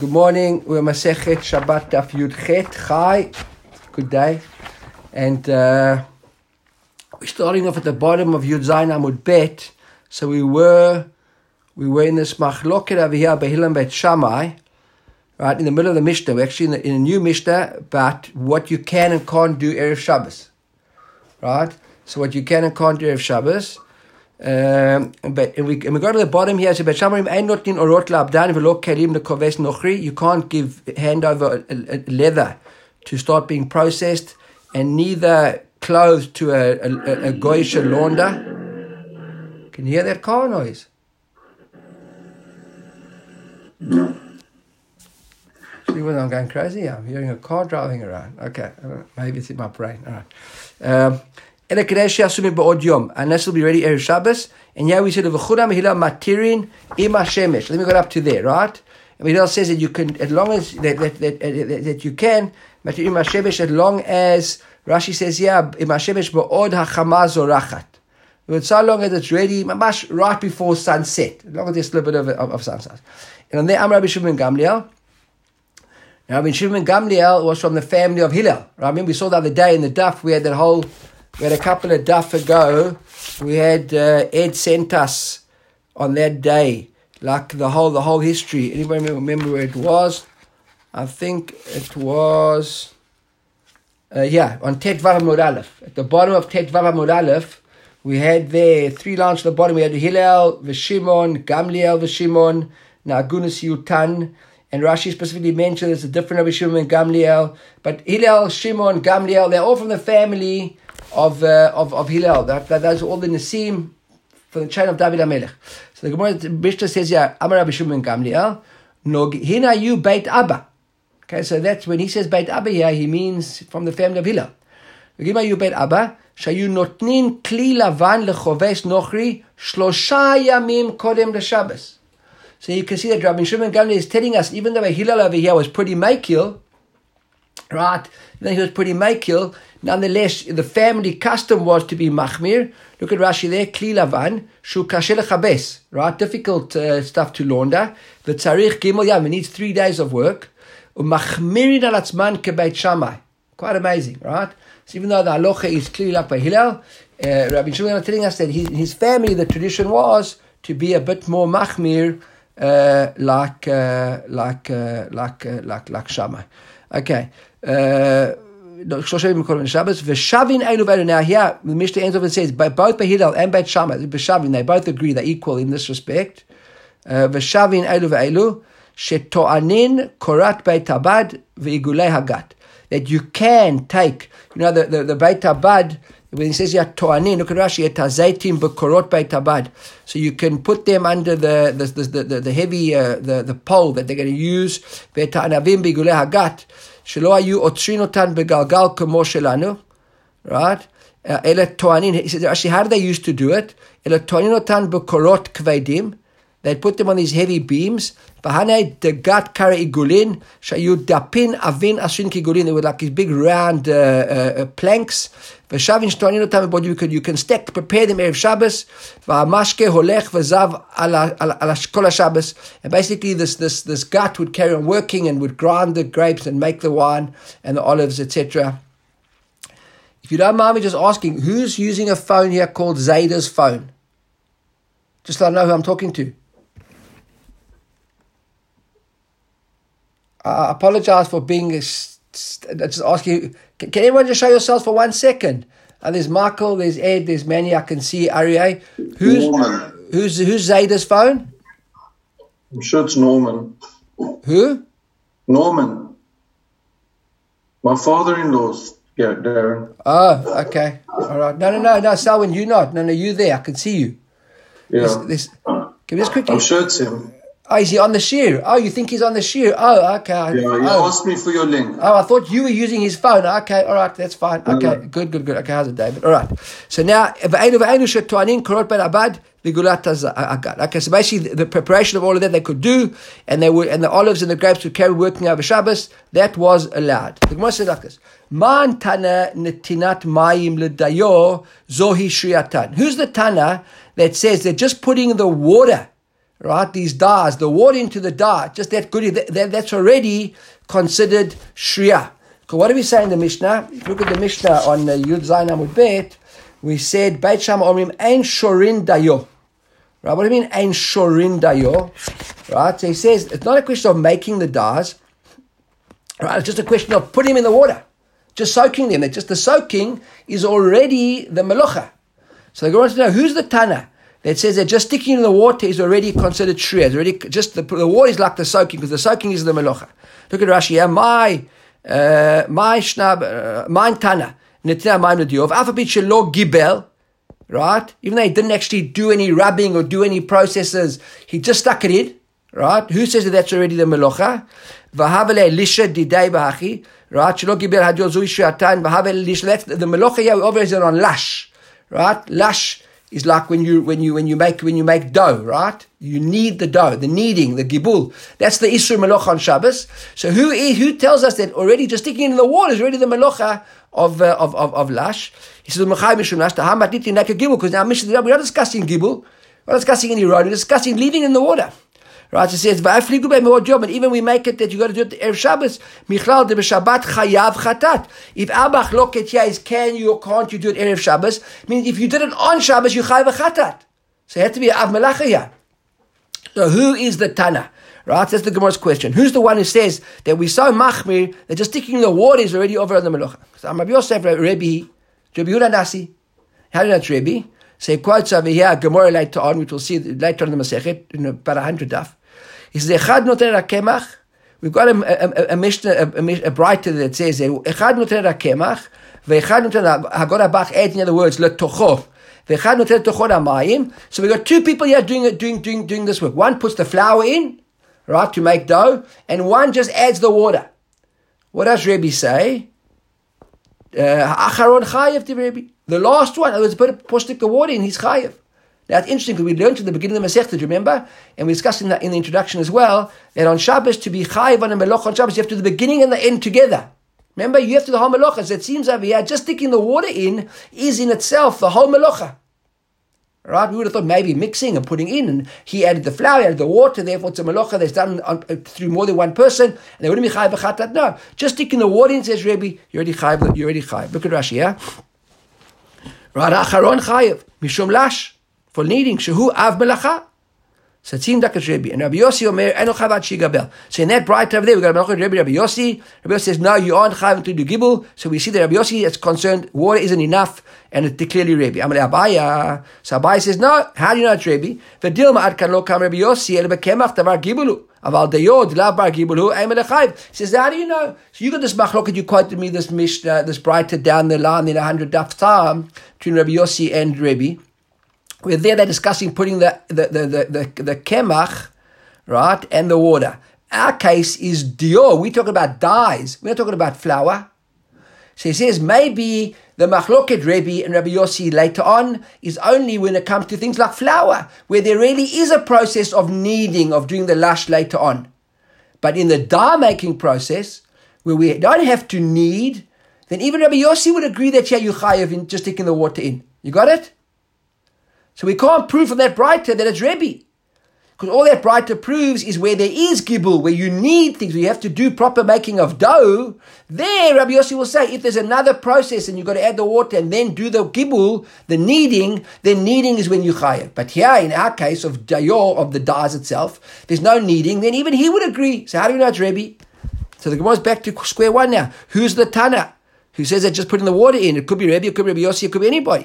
Good morning. We're Masechet Shabbat Daf Yud Chet. Chai. Good day. And we're starting off at the bottom of Yud Zayin Amud Bet. So we were in this machloket over here by Hillel Bet Shammai, right in the middle of the Mishnah. We're actually in a new Mishnah about what you can and can't do Erev Shabbos, right? So what you can and can't do Erev Shabbos. And we go to the bottom here. So, you can't give hand over leather to start being processed, and neither clothes to a goyish launder. Can you hear that car noise? No. See whether I'm going crazy? I'm hearing a car driving around. Okay, maybe it's in my brain. All right. And this will be ready Erev Shabbos. And here we said matirin ima shemesh. Let me go up to there, right? And Hillel says that you can, as long as that you can matirin ima shemesh, as long as Rashi says ima shemesh ba'od hachama zorachat. So long as it's ready, mamash right before sunset. As long as there's a little bit of sunset. And on there, Rabbi Shimon ben Gamliel. Now, Rabbi Shimon ben Gamliel was from the family of Hillel. Right? I remember we saw the other day in the daf, we had a couple of daf ago, we had Ed sent us on that day, like the whole history. Anybody remember where it was? I think it was, on Tet Vav Amud Aleph. At the bottom of Tet Vav Amud Aleph, we had there 3 lines at the bottom. We had Hillel, V'Shimon, Gamliel, V'Shimon, Nagunis Yutan. And Rashi specifically mentioned it's a different Rabbi Shimon and Gamliel. But Hillel, Shimon, Gamliel, they're all from the family of Hillel. Those are all the Nasim from the chain of David HaMelech. So the Gemara Mishnah says here, Amar Rabbi Shimon ben Gamliel, Hina you Beit Abba. Okay, so that's when he says Beit Abba here, he means from the family of Hillel. Hina you Beit Abba, Shayu notnin kli lavan lechoves nochri shlosha yamim kodem l'Shabbos. So you can see that Rabbi Shimon ben Gamliel is telling us, even though Hillel over here was pretty makil, right? Then he was pretty makil. Nonetheless, the family custom was to be machmir. Look at Rashi there, kli lavan, shu kashe lechabes, right? Difficult stuff to launder. V'tzarich gimel yam, it needs 3 days of work. Umachmirin al atzman kebeit Shammai. Quite amazing, right? So even though the halacha is clearly like by Hillel, Rabbi Shimon is telling us that his family, the tradition was to be a bit more machmir, like Shammai. Okay. Now here the Mishnah ends up and says both by Hillel and by Shammai, they both agree they're equal in this respect. V'shavin elu ve'elu sheto'anin korat beit habad ve'igulei hagat, that you can take, the beit habad, when he says to'anin, look at Rashi, etazeitim b'korot beit habad, so you can put them under the heavy the pole that they're going to use. Ve'ta'anavim be'igulei hagat שלא היו עוצרים אותן בגלגל כמו שלנו, right? אלא טוענים, he says, actually, how do they used to do it? אלא טוענים אותן בקורות כבדים, they'd put them on these heavy beams, והנה דגת קרא עיגולין, שהיו דפין אבין עשרים כעיגולין, they were like these big round planks, ושבין שטוענים אותם, you can stack, prepare them Erev Shabbos, והמשקה הולך וזב על כל השבס, and basically this gut would carry on working and would grind the grapes and make the wine and the olives, etc. If you don't mind me just asking, who's using a phone here called Zayda's phone? Just so I know who I'm talking to. I apologize for being just asking. Can everyone just show yourselves for 1 second? There's Michael, there's Ed, there's Manny. I can see Aryeh. Who's Zayda's phone? I'm sure it's Norman. Who? Norman. My father-in-law's. Yeah, Darren. Oh, okay. All right. No, Selwyn, you're not. No, you there. I can see you. Yeah. Can we just quickly? I'm sure it's him. Oh, is he on the shear? Oh, you think he's on the shear? Oh, okay. Yeah, he asked me for your link. Oh, I thought you were using his phone. Okay, all right, that's fine. Okay, good. Okay, how's it, David? All right. So now, okay, so basically the preparation of all of that they could do, and the olives and the grapes would carry working over Shabbos, that was allowed. The Gemara says like this: Man tana netinat mayim ledayo zohi shriatan. Who's the tana that says they're just putting the water right, these dyes, the water into the dye, just that goodie, that's already considered shriya. So what do we say in the Mishnah? If you look at the Mishnah on Yud Zayin Amud Bet, we said, Beit Shammai Omrim, Ein Shorin Dayo. Right, what do you mean, Ein Shorin Dayo? Right, so he says, it's not a question of making the dyes, right, it's just a question of putting them in the water, just soaking them. Just the soaking is already the melacha. So they go on to know, who's the Tana that says that just sticking in the water is already considered shriya? It's already just the water is like the soaking, because the soaking is the melacha. Look at Rashi here. My Tana netina ma'im l'diov alphabet shelo gibel. Right, even though he didn't actually do any rubbing or do any processes, he just stuck it in. Right, who says that that's already the melacha? V'havele lisha didei b'hachi. Right, shelo gibel hadyo zui shiatan v'havele lisha. That's the melacha here. We always are on lash. Right, lash is like when you make dough, right? You knead the dough, the kneading, the gibul. That's the Isur Melocha on Shabbos. So who tells us that already just sticking it in the water is already the Melocha of lash? He says, because now we're not discussing gibul, we're not discussing any road, we're discussing leaving in the water. Right, it says, and even we make it that you got to do it Erev Shabbos, Michlal de B'Shabbat Chayav Chatat. If our machloket here is can you or can't you do it Erev Shabbos, means if you did it on Shabbos, you Chayav Chatat. So it had to be Av Melacha here. So who is the Tana? Right, that's the Gemara's question. Who's the one who says that we're so machmir that just sticking in the water is already over on the Melacha? So I'm Rabbi Yosef, Rabbi Yehuda Nasi. How do you know it's Rabbi? So he quotes over here, Gemara later on, which we'll see later on in the Masechet, in about 100 daf. He says, Echad noten rakemach. We've got a Mishnah, a brighter that says, Echad noten rakemach, ve'echad noten hagora bach adds in other words, letocho, ve'echad noten tocho amayim. So we've got two people here doing this work. One puts the flour in, right, to make dough, and one just adds the water. What does Rebbe say? Acharon chayev to Rebbe. The last one, in other words, stick the water in, he's chayev. Now it's interesting because we learned at the beginning of the Masechta, remember? And we discussed in the introduction as well, that on Shabbos, to be chayiv on a melach on Shabbos, you have to do the beginning and the end together. Remember, you have to do the whole melacha. So it seems over here, just sticking the water in is in itself the whole melacha. Right? We would have thought maybe mixing and putting in, and he added the flour, he added the water, therefore it's a melacha that's done through more than one person, and they wouldn't be chayiv b'chatat. No, just sticking the water in, says Rebbe, you're already chayiv. Look at Rashi, yeah? Right, acharon chayiv, mishum lash. For kneading, shehu av melacha. So it seemed like it's Rebbe. And Rabbi Yossi omer, eno chavat shigabel. So in that bright over there, we got Rabbi Yossi. Rabbi Yossi says, no, you aren't chayav to do gibul. So we see that Rabbi Yossi is concerned, water isn't enough, and it's clearly Rebbe. Amalei Abaya. So Abaya says, no, how do you know it's Rebbe? V'dilma ad kan lo kam Rabbi Yossi, el bekemach tavar gibulu. Aval dayod, lav bar gibulu, ay melechayv. He says, how do you know? So you got this machloket, you quoted me this Mishnah, this brighter down the line in 100 daf time, between Rabbi Yossi and Rebbe. Where there they're discussing putting the kemach, right, and the water. Our case is dior. We're talking about dyes. We're not talking about flour. So he says maybe the machloket Rebbe and Rabbi Yossi later on is only when it comes to things like flour, where there really is a process of kneading, of doing the lash later on. But in the dye making process, where we don't have to knead, then even Rabbi Yossi would agree that you chayav in just sticking the water in. You got it? So we can't prove from that brighter that it's Rebbe. Because all that brighter proves is where there is gibul, where you need things, where you have to do proper making of dough. There, Rabbi Yossi will say, if there's another process and you've got to add the water and then do the gibul, the kneading, then kneading is when you chayav. But here, in our case of dayor, of the dyes itself, there's no kneading, then even he would agree. So how do we know it's Rebbe? So the Gemara's back to square one now. Who's the Tana? Who says that just putting the water in? It could be Rebbe, it could be Rabbi Yossi, it could be anybody.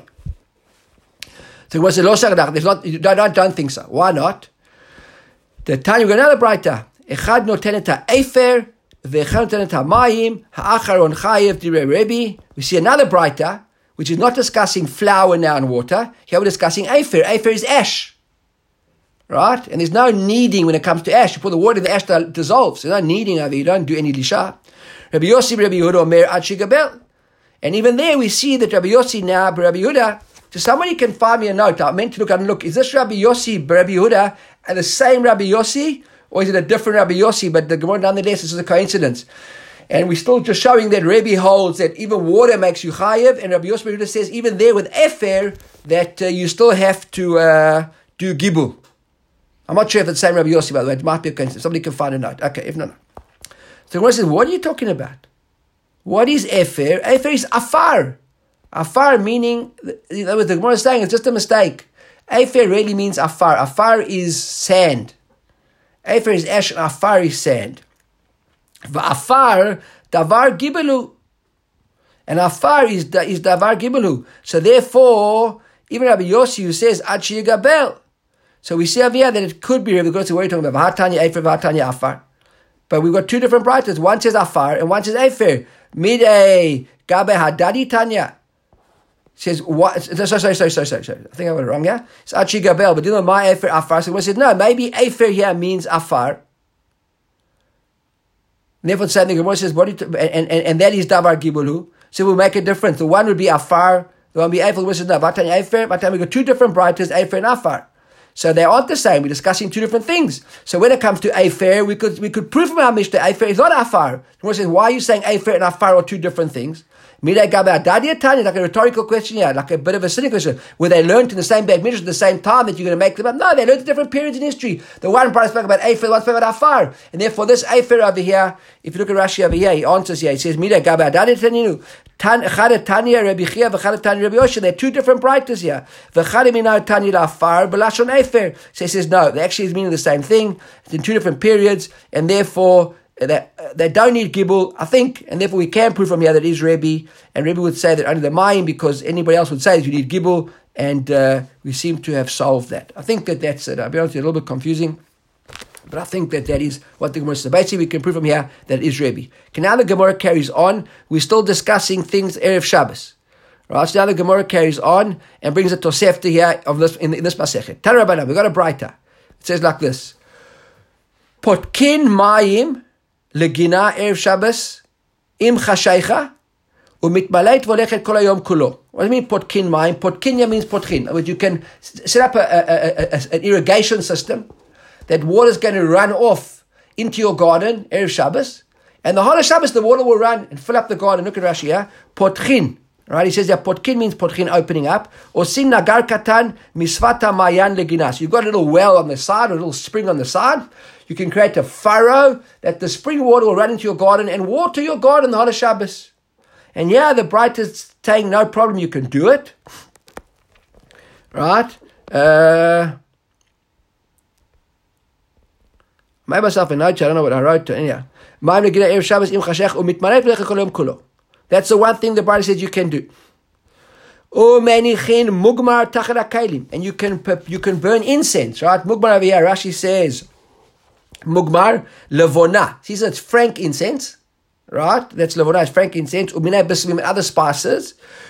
So what's the lo don't think so. Why not? The Tanya, we've got another brighter. Echad noten et ha'efer, ve'echad noten et ha'mayim, ha'acharon chayev direi Rebbe. We see another brighter, which is not discussing flour now and water. Here we're discussing efer. Efer is ash. Right? And there's no kneading when it comes to ash. You put the water in, the ash dissolves. There's no kneading over. You don't do any lisha. Rabbi Yossi, Rabbi Yehuda, omer ad shigabel. And even there we see that Rabbi Yossi now, Rabbi Yehuda, so somebody can find me a note. I meant to look and look. Is this Rabbi Yossi, Rabbi Yehuda, and the same Rabbi Yossi? Or is it a different Rabbi Yossi? But the Gemara, nonetheless, this is a coincidence. And we're still just showing that Rebbe holds that even water makes you chayev. And Rabbi Yossi says even there with efer that you still have to do gibul. I'm not sure if it's the same Rabbi Yossi, by the way. It might be a coincidence. Somebody can find a note. Okay, if not. So the Gemara says, what are you talking about? What is Efer? Efer is Afar. Afar meaning, the Gemara is saying it's just a mistake. Efer really means Afar. Afar is sand. Efer is ash and Afar is sand. Afar, Davar Gibelu. And Afar is Davar Gibelu. So therefore, even Rabbi Yossi who says Ad Sheyigabel. So we see over here that it could be Rabbi Yossi. What are you talking about? V'hatanya Efer, V'hatanya Afar. But we've got two different brightness. One says Afar and one says Efer. Midei Gabe Hadadi Tanya. Says what? Sorry. I think I got it wrong. Yeah, it's Ad Sheyigabel, but didn't know my Efer Afar. So we said no. Maybe Efer here means Afar. And therefore, the same thing. Gemara says, and that is Davar Gibulu. So we'll make a difference. The one would be Afar. The one would be Efer. The one says no. Vatanya Efer. Vatanya we got two different brighters, Efer and Afar. So they aren't the same. We're discussing two different things. So when it comes to Efer, we could prove from our Mishnah Efer is not Afar. Gemara says, why are you saying Efer and Afar are two different things? Like a rhetorical question here, like a bit of a cynical question. Were they learned in the same Beit Midrash at the same time that you're going to make them up? No, they learned at different periods in history. The one brother spoke about Efer, the one spoke about Afar. And therefore this Efer over here, if you look at Rashi over here, he answers here. He says, they're two different brighters here. So he says, no, they actually is meaning the same thing. It's in two different periods, and therefore they don't need Gibul, I think, and therefore we can prove from here that it is Rebbe, and Rebbe would say that only the Mayim, because anybody else would say that you need Gibul, and we seem to have solved that. I think that's it. I'll be honest, it's a little bit confusing, but I think that is what the Gemara says. Basically, we can prove from here that it is Rebbe. Okay, now the Gemara carries on. We're still discussing things Erev Shabbos. Right, so now the Gemara carries on and brings a Tosefta here of this in this Masechet. Tana Rabbanan, we got a Braita. It says like this: Potkin Mayim Legina Erev Shabbos Im Chashaycha Umitmaleit Volechet Kol Hayom Kulo. What do you mean Potkin Mayim? Potkinya means Potkin. But you can set up an irrigation system that water is going to run off into your garden Erev Shabbos, and the whole of Shabbos the water will run and fill up the garden. Look at Rashi here. Potkin. Right, he says that potkin means potkin, opening up. Or sin nagar katan misvata mayan leginas. You've got a little well on the side, or a little spring on the side. You can create a furrow that the spring water will run into your garden and water your garden the whole of Shabbos. And yeah, the Bright is saying no problem, you can do it. Right? I made myself a note, I don't know what I wrote. Anyhow. That's the one thing the Bible says you can do. And you can burn incense, right? Mugmar over here, Rashi says, Mugmar levona. See, so it's frankincense, right? That's levona, it's frankincense. And other spices.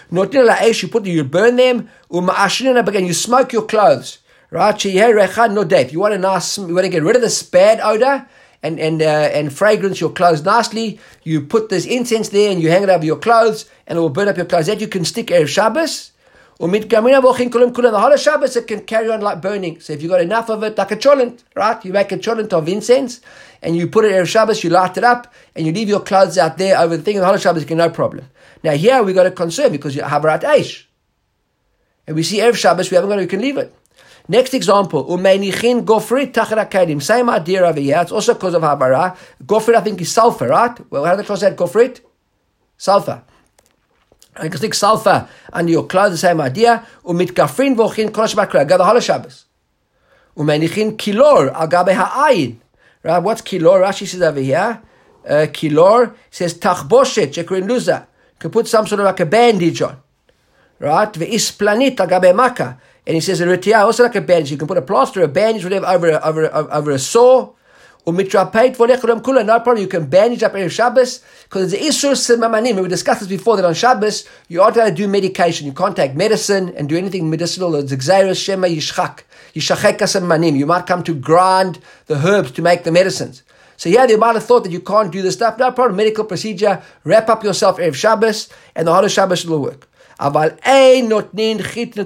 You burn them. And you smoke your clothes, right? You want to get rid of this bad odor and fragrance your clothes nicely. You put this incense there and you hang it over your clothes and it will burn up your clothes. That you can stick Erev Shabbos. And the whole of Shabbos it can carry on like burning. So if you've got enough of it, like a cholent, right? You make a cholent of incense and you put it Erev Shabbos, you light it up and you leave your clothes out there over the thing, and the whole of Shabbos you can no problem. Now here we got a concern because you have Havarat Eish. And we see Erev Shabbos, we can leave it. Next example, umenichin gofrit tachra kelim. Same idea over here. It's also because of habara. Gofrit, I think, is sulfur, right? Well, how do they translate gofrit? Sulfur. I can stick sulfur under your clothes. The same idea. Umit gafrin vochin kol shmakra. Go the whole Shabbos. Umenichin kilor agabe ha'ayin. Right? What's kilor? Rashi says over here. Kilor says tachboshet shekrin luza. You can put some sort of like a bandage on. Right? Ve'isplanit agabe makkah. And he says, also like a bandage. You can put a plaster, a bandage, whatever, over a sore. No problem. You can bandage up Erev Shabbos. Because it's Isur Simamanim. We discussed this before, that on Shabbos, you aren't allowed to do medication. You can't take medicine and do anything medicinal. It's Xeris Shema Yishchak. Yishachek Simamanim. You might come to grind the herbs to make the medicines. So yeah, they might have thought that you can't do this stuff. No problem. Medical procedure. Wrap up yourself Erev Shabbos, and the whole of Shabbos will work. However, if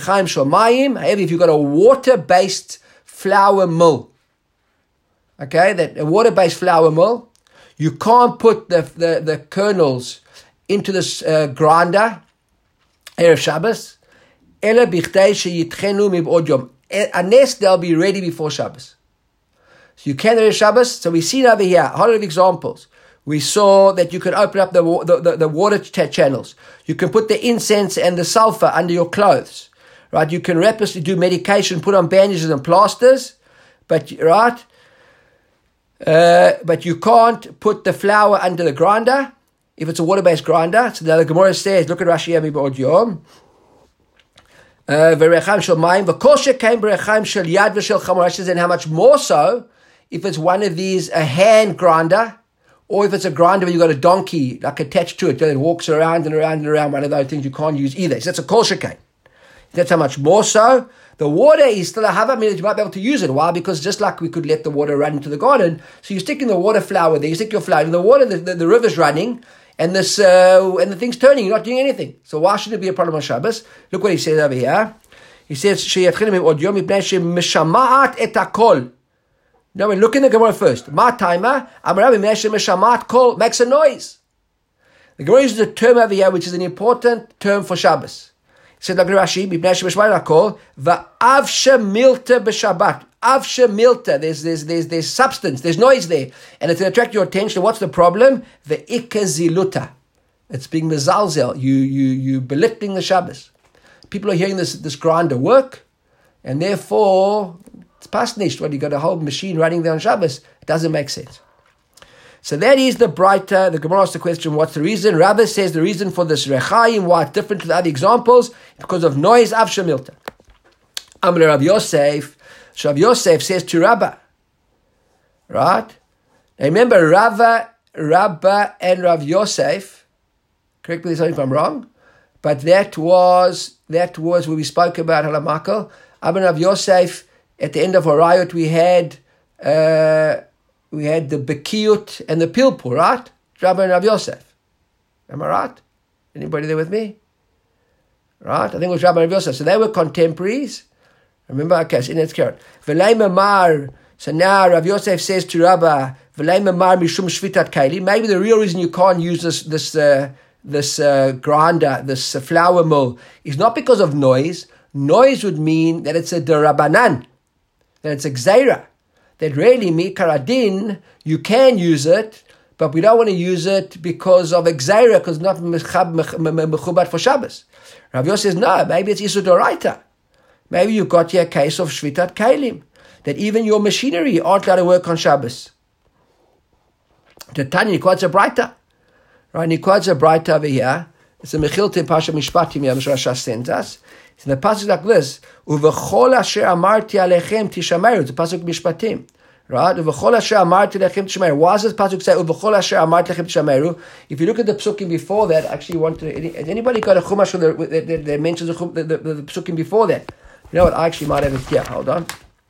you've got a water-based flour mill, okay, that a water-based flour mill, you can't put the kernels into this grinder, Erev Shabbos, unless they'll be ready before Shabbos. So you can ready Shabbos. So we see over here a lot of examples. We saw that you can open up the water channels. You can put the incense and the sulfur under your clothes, right? You can rapidly do medication, put on bandages and plasters, but you can't put the flour under the grinder if it's a water-based grinder. So the Gemara says, look at Rashi Yami B'od Yom. V'rechaim shel mayim v'kol shekein b'rechaim shel yad v'shel chamor. Rashi says, and how much more so if it's one of these, a hand grinder, or if it's a grinder where you've got a donkey like attached to it that walks around and around and around, one of those things you can't use either. So that's a kol shekein. That's how much more so. The water is still a hava, meaning you might be able to use it. Why? Because just like we could let the water run into the garden, so you stick in the water flower there, you stick your flower in the water, the river's running, and this and the thing's turning, you're not doing anything. So why should it be a problem on Shabbos? Look what he says over here. He says, no, look in the Gemara first. Ma timer, kol makes a noise. The Gemara uses a term over here which is an important term for Shabbos. He said like Rashi, va'avshe milta b'Shabbat. Avshe milta, there's substance, there's noise there, and it's going to attract your attention. What's the problem? The ikaziluta. It's being mezalzel. You belittling the Shabbos. People are hearing this grinder work, and therefore it's past nicht. When you got a whole machine running there on Shabbos, it doesn't make sense. So that is the brighter. The Gemara asks the question, what's the reason? Rabbi says the reason for this rechaim, why it's different to the other examples, because of noise, avshe milta. Amr Rav Yosef. So Rav Yosef says to Rabba, right? Now remember, Rabba and Rav Yosef, correct me if I'm wrong, but that was where we spoke about Halamakel. Abba and Rav Yosef, at the end of Horayot, we had the Bekiyut and the Pilpul, right? Rabba and Rav Yosef. Am I right? Anybody there with me? Right? I think it was Rabba and Rav Yosef. So they were contemporaries. Remember, okay, so it's correct. V'lei mamar. So now Rav Yosef says to Rabba, v'lei mamar mishum shvitat kaili. Maybe the real reason you can't use this grinder, this flour mill, is not because of noise. Noise would mean that it's a derabanan, that it's a gzeira. That really, mikaradin, you can use it, but we don't want to use it because of a gzeira, because it's not mechubat for Shabbos. Rav Yosef says, no, maybe it's Isur Doraita. Maybe you've got here a case of Shvitat Keilim, that even your machinery aren't allowed to work on Shabbos. The Tanya quotes a Braita. Right, he quotes a Braita over here. It's a Mechilta in Pasha Mishpatim, Rashi sends us. It's in the passage like this, Uvechol asher amarti alechem tishameru. It's a pasuk Mishpatim. Right? Uvechol asher amarti alechem tishameru. Why does this pasuk say Uvechol asher amarti alechem tishameru? If you look at the psukim before that, actually has anybody got a chumash that mentions the psukim before that? You know what? I actually might have it here. Hold on.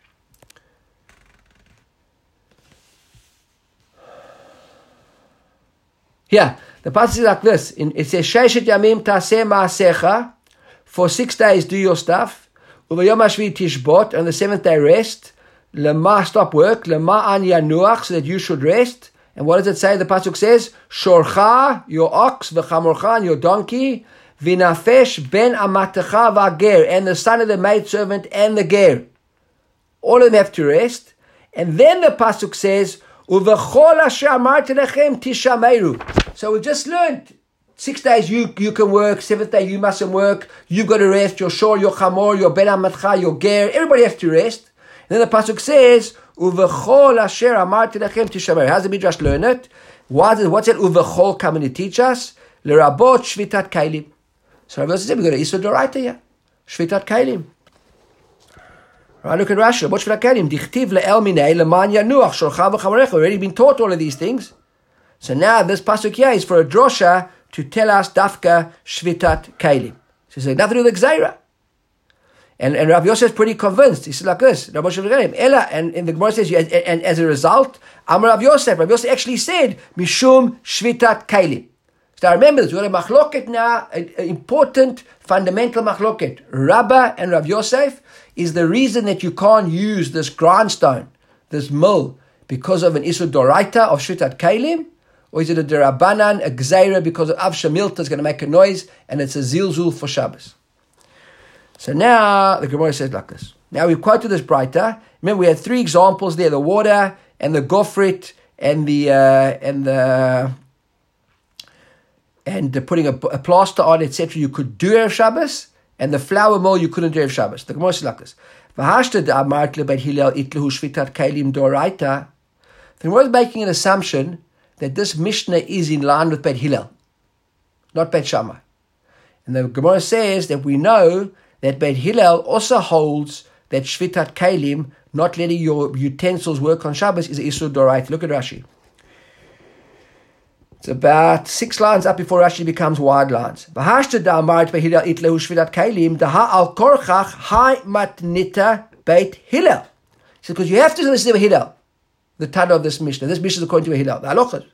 Here, the passage is like this. It says, Sheishet yamim taseh ma'asecha. For 6 days do your stuff. Uvayom hashvi tishbot. On the 7th day rest. Lema, stop work. Lema an yanuach, so that you should rest. And what does it say? The pasuk says, Shorcha, your ox, v'chamorcha, and your donkey, v'nafesh ben amatecha v'ager, and the son of the maidservant and the ger. All of them have to rest. And then the pasuk says, Uvechol asher amarti lechem tishameru. So we just learned 6 days you can work, 7th day you mustn't work, you've got to rest, your shor, your chamor, your ben amatcha, your ger, everybody has to rest. And then the pasuk says, Uvechol asher amarti lechem tishameru. How does the Midrash learn it? What's that Uvechol coming to teach us? L'rabot shvitat kailim. So Rabbi said, we've got to Isur Doraita here. Shvitat kailim. Right, look at Rashi. What shvitat kailim? Dichtiv le'el minei leman yanuach shorcha v'chamorecha. We've already been taught all of these things. So now this pasuk here is for a drosha to tell us dafka shvitat kailim. So it's nothing to do with the gzeira. And Rav Yosef is pretty convinced. He said like this, and the Gemara says, and as a result, Amar Rav Yosef actually said, Mishum shvitat kailim. So now remember this, we've got a machloket now, an important fundamental machloket. Rabba and Rav Yosef is the reason that you can't use this grindstone, this mill, because of an Isur Doraita of shvitat kailim. Or is it a derabanan, a gzeira, because of avshe milta is going to make a noise, and it's a zilzul for Shabbos. So now the Gemara says like this. Now we've quoted this Breita. Remember, we had 3 examples there: the water and the gofrit and putting a plaster on, etc. You could do Erev Shabbos, and the flour mill you couldn't do Erev Shabbos. The Gemara is like this. The Gemara is making an assumption that this Mishnah is in line with Beit Hillel, not Beit Shammai. And the Gemara says that we know that Beit Hillel also holds that Shvitat Kalim, not letting your utensils work on Shabbos, is Isur Doraita. Look at Rashi. It's about 6 lines up before Rashi becomes wide lines. Because you have to listen to Hillel, the Tana of this Mishnah. This Mishnah is according to Hillel, the halachas.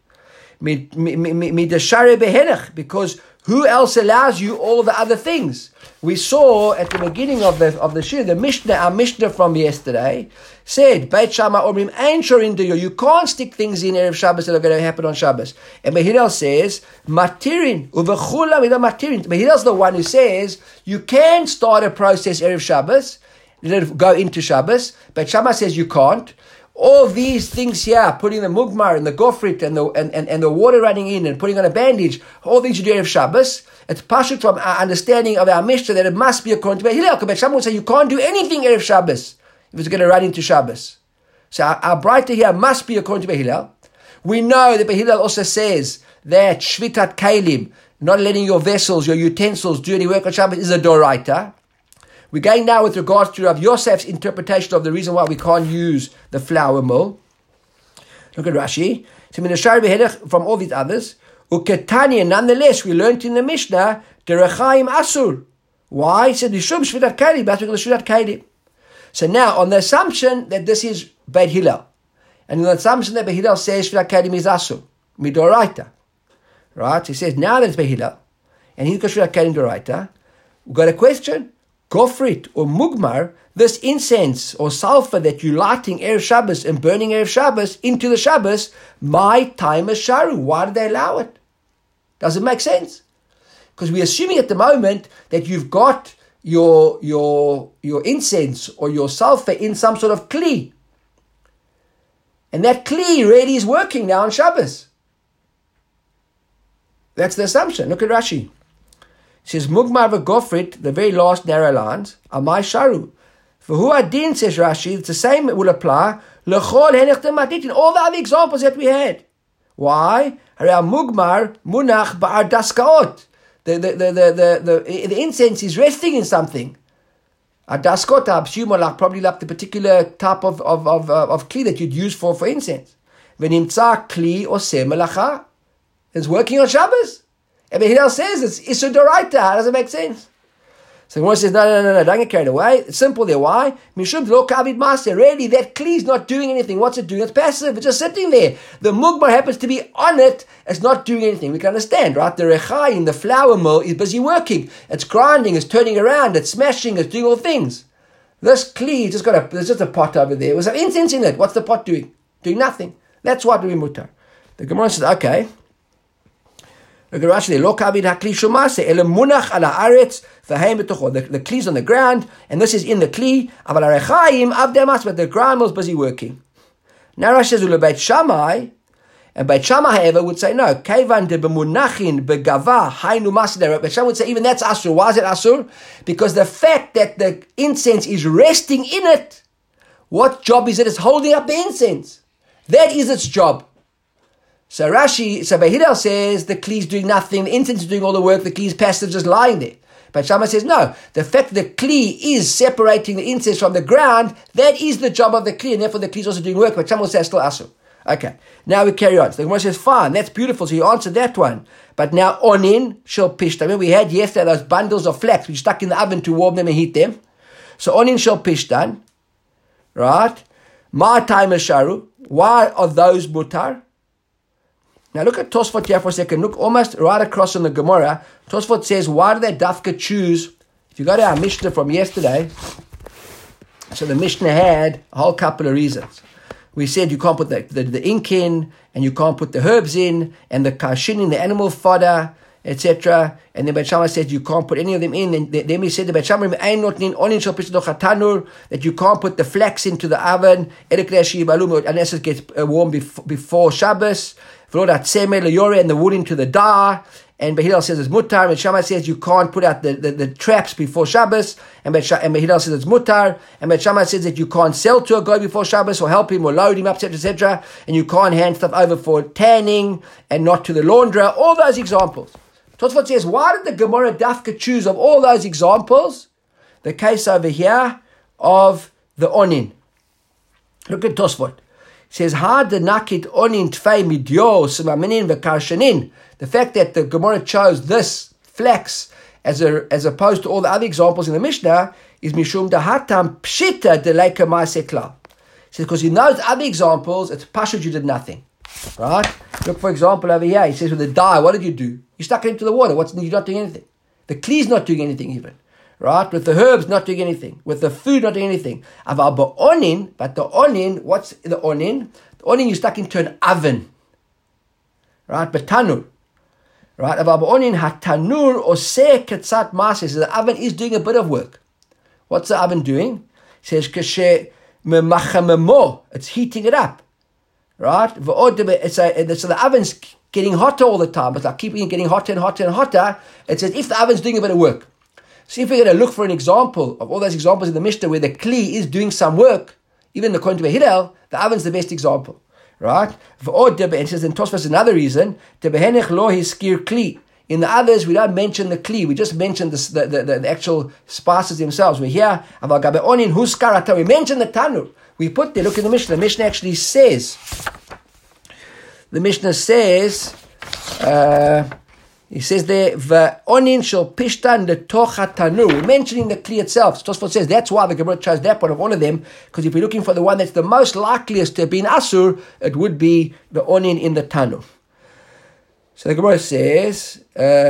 Because who else allows you all the other things? We saw at the beginning of the Shir, the Mishnah, our Mishnah from yesterday, said, Beit Shammai Omrim Ein Shorin Diyo. You can't stick things in Erev Shabbos that are going to happen on Shabbos. And Beit Hillel says, Matirin, Uvechula Mida Matirin. Beit Hillel's the one who says, you can start a process Erev Shabbos, let it go into Shabbos. Beit Shammai says you can't. All these things here, putting the mugmar and the gofrit and the water running in and putting on a bandage, all things you do Erev Shabbos. It's pashut from our understanding of our Mishnah that it must be according to Beit Hillel. Beit Shammai would say you can't do anything Erev Shabbos if it's going to run into Shabbos. So our Breita here must be according to Beit Hillel. We know that Beit Hillel also says that Shvitat Kalim, not letting your vessels, your utensils do any work on Shabbos, is a Doraita. We're going now with regards to Rav Yosef's interpretation of the reason why we can't use the flour mill. Look at Rashi. From all these others, Uketanya, nonetheless, we learned in the Mishnah, Derechaim Asur. Why? He said, Mishum Shvitat Kalim, that's because of Shvitat Kalim. So now, on the assumption that this is Beit Hillel, and on the assumption that Beit Hillel says Shvitat Kalim is Asur, Midoraita. Right? He says, now that it's Beit Hillel, and he's got Shvitat Kalim Doraita, we've got a question. Gofrit or mugmar, this incense or sulfur that you're lighting Erev Shabbos and burning Erev Shabbos into the Shabbos, my time is sharu. Why did they allow it? Does it make sense? Because we're assuming at the moment that you've got your incense or your sulfur in some sort of kli. And that kli really is working now on Shabbos. That's the assumption. Look at Rashi. It says, Mugmar v'gofrit, the very last narrow lines, Amai Sharu. For who adin, says Rashi, it's the same will apply, L'chol henech dematit, in all the other examples that we had. Why? Mugmar munach ba'ar daskaot. The incense is resting in something. A daskot, I assume, probably like the particular type of kli that you'd use for incense. V'nimtza kli oseh melacha. It's working on Shabbos. And Hillel says it's Isur Doraita. How does it make sense? So one says, no, don't get carried away. It's simple there. Why? Mishum lo kavid master. Really, that kli is not doing anything. What's it doing? It's passive. It's just sitting there. The mugmar happens to be on it. It's not doing anything. We can understand, right? The rechaim, the flour mill, is busy working. It's grinding. It's turning around. It's smashing. It's doing all things. This kli there's just a pot over there with some incense in it. What's the pot doing? Doing nothing. That's what we mutar. The Gemara says, okay. The kli's on the ground, and this is in the kli. But the ground was busy working. Now Rashi says, Beit Shammai, and Beit Shammai, however, would say no. Kevan de b'munachin begava hainu masder. Beit Shammai would say even that's asur. Why is it asur? Because the fact that the incense is resting in it, what job is it? It's holding up the incense. That is its job. So Beit Hillel says the kli is doing nothing, the incense is doing all the work, the kli is passive, just lying there. But Shammai says no, the fact that the kli is separating the incense from the ground, that is the job of the kli, and therefore the kli is also doing work, but Shammai says still asur. Okay, now we carry on. So the Gemara says, fine, that's beautiful, so you answered that one. But now onin shel pishtan. Remember we had yesterday those bundles of flax we stuck in the oven to warm them and heat them. So onin shel pishtan, right? My time is sharu. Why are those mutar? Now look at Tosfot here for a second. Look almost right across on the Gemara. Tosfot says, why do they dafka choose? If you go to our Mishnah from yesterday, so the Mishnah had a whole couple of reasons. We said you can't put the ink in, and you can't put the herbs in, and the kashin in, the animal fodder, etc. And the Beit Shammai said you can't put any of them in. Then we said the Beit Shammai that you can't put the flax into the oven unless it gets warm before Shabbos. And the wood into the dye. And Behilel says it's mutar. And Shammai says you can't put out the traps before Shabbos. And Behilel says it's mutar. And Shammai says that you can't sell to a guy before Shabbos or help him or load him up, etc., etc. And you can't hand stuff over for tanning and not to the launderer. All those examples. Tosfot says, why did the Gemara Dafka choose of all those examples the case over here of the onin? Look at Tosfot. It says, had the nakit onin tfei midyo simaminin v'karshanin. The fact that the Gemara chose this flax as opposed to all the other examples in the Mishnah is mishum dahatam pshita deleika ma'aseh klal. It says, because in those other examples, it's pashut, you did nothing. Right? Look, for example, over here, he says with the dye, what did you do? You stuck it into the water. You're not doing anything. The klee's not doing anything even. Right? With the herbs, not doing anything. With the food, not doing anything. But the onin, what's the onin? The onin you stuck into an oven. Right? But tanur. Right? Onin hatanur oseh ketzat mases. The oven is doing a bit of work. What's the oven doing? It says, kashe memachamemo. It's heating it up. Right? So the oven's getting hotter all the time. It's like keeping it getting hotter and hotter and hotter. It's as if the oven's doing a bit of work. So if we're going to look for an example of all those examples in the Mishnah where the kli is doing some work, even according to Hillel, the oven's the best example. Right? It says in Tosfos another reason, in the others, we don't mention the kli. We just mention the actual spices themselves. We're here, we mention the tanur. We put there, look at the Mishnah. The Mishnah actually says, he says there, V'onin shel pishtan letoch tanur. We're mentioning the kli itself. Tosfot says that's why the Gemara chose that one of all of them, because if we're looking for the one that's the most likeliest to have been asur, it would be the onin in the tanur. So the Gemara says,